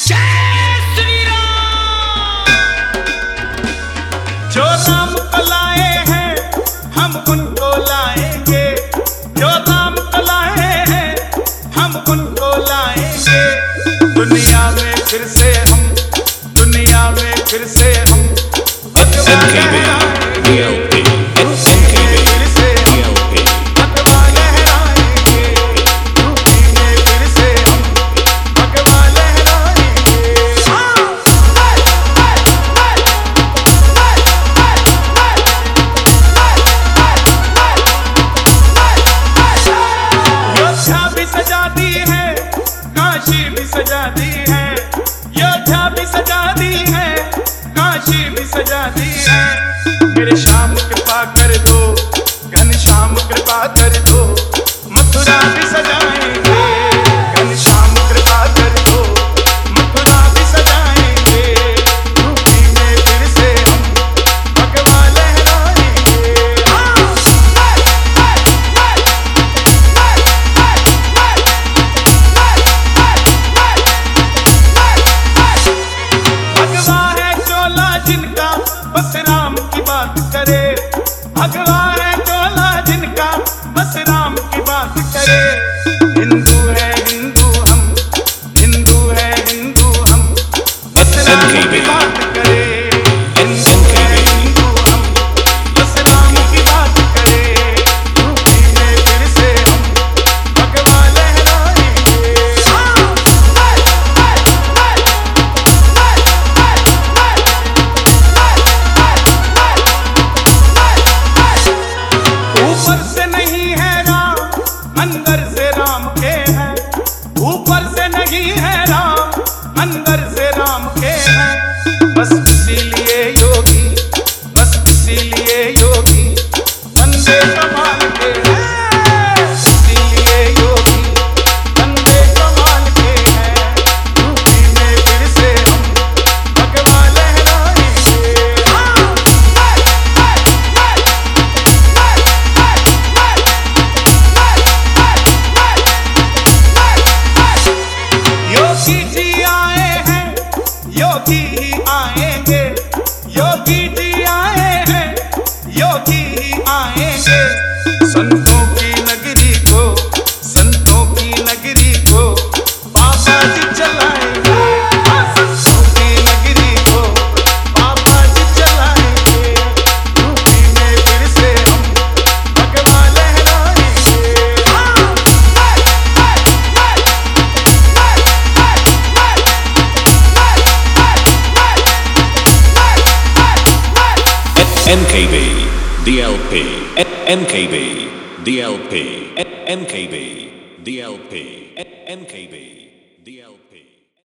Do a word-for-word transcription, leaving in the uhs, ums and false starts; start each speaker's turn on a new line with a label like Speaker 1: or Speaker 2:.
Speaker 1: जय श्री राम। जो राम को लाए हैं हम उनको लाएंगे, जो राम को लाए हैं हम उनको लाएंगे। दुनिया में फिर से हम, दुनिया में फिर से हम भगवान लहराएंगे। काशी भी सजा दी है, योद्धा भी सजा दी है, काशी भी सजा दी है। मेरे श्याम कृपा कर दो, घनश्याम कृपा कर दो, मथुरा भी सजाएंगे। घनश्याम कृपा कर दो, मथुरा भी सजाएंगे। यूपी में फिर से हम भगवा लहराएंगे। जिनका बस राम की बात करे, भगवा है चोला जिनका बस राम की बात करे। हिंदू है हिंदू हम, हिंदू है हिंदू हम, बस राम की बात करे। हिंदू है हिंदू हम, बस राम की बात करे। यूपी में फिर से हम भगवा लहराएंगे। ऊपर से नहीं है राम, अंदर से राम के हैं। ऊपर से नहीं है राम, अंदर से राम के हैं। बस इसीलिए योगी, बस इसीलिए योगी बंदे कमाल के हैं। इसीलिए योगी बंदे कमाल के हैं। यूपी में फिर से हम भगवा लहराएंगे। योगी जी आए हैं, योगी ही आएंगे। योगी जी आए हैं, योगी ही आएंगे। संतों की नगरी को, संतों की नगरी को बाबा जी चलाएंगे। संतों की नगरी को बाबा जी चलाएंगे। यूपी में फिर से हम भगवा लहराएंगे।
Speaker 2: N K B, D L P, N K B, D L P, N K B, D L P, N K B.